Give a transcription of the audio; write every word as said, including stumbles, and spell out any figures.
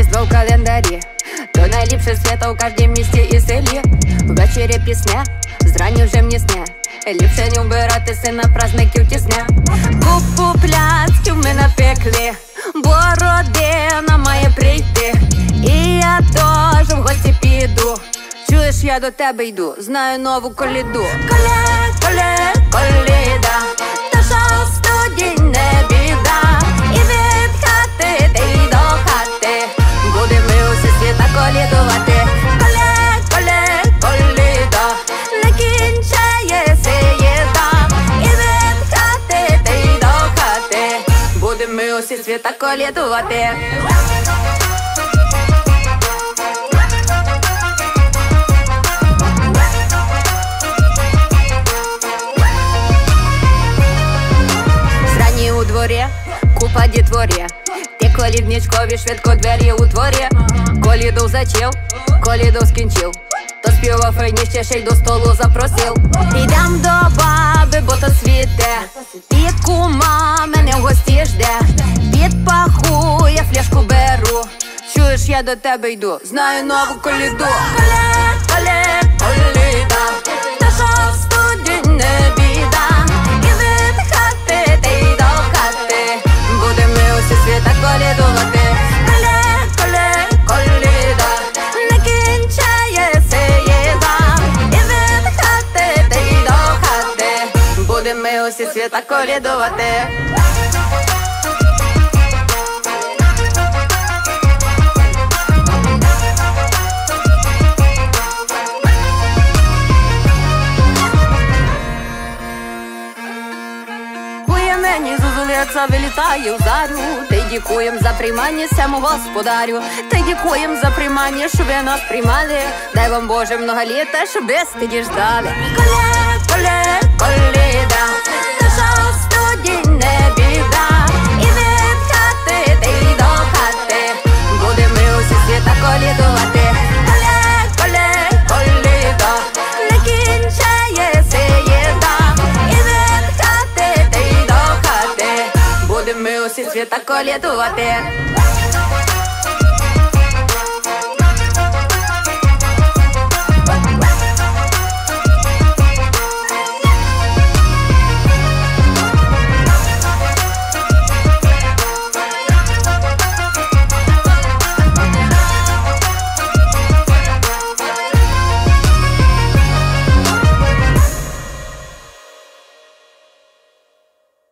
Різдво в календарі, то найліпше свято у кожнім місті і селі. Ввечері пісня, зрані вже мені сне. Ліпше не вбиратися на праздників тісня. Купу пляцків ми напекли, бо родина має прийти. І я теж в гості піду. Чуєш, я до тебе йду, знаю нову коліду. Коле, коле, коліда, та що студінь не біда. І від хати ти й до хати будемо ми усі світа колідувати. Коле, коле, коліда, не кінчається їда. І від хати ти й до хати будемо ми усі світа колідувати. У дворі купа дітворі, ти колідничкові швидко двері утворі. Коліду зачив, коліду скінчив, то співав файніше, ще й до столу запросив. Ідем до баби, бо то світе, під кума мене в гості жде. Під паху я фляшку беру. Чуєш, я до тебе йду, знаю нову коліду. Коле, коле, коліда, та що в студінь не біда. І від хати ти й до хати будемо ми усі світа колідувати. Коле, коле, коліда, не кінчається їда. І від хати ти й до хати будемо ми усі світа колідувати. Мені зозулиця вилітає в зарю. Та дякуєм за приймання сему господарю. Та дякуєм за приймання, щоб ви нас приймали. Дай вам Боже много літа, щоб ви стиді ждали. Коле, коле, коліда, та що в студінь не біда. І від хати ти й до хати будемо ми усі світа колідувати. Коле, коле, коліда, не кінчається їда. І від хати ти й до хати будемо ми усі світа колідувати.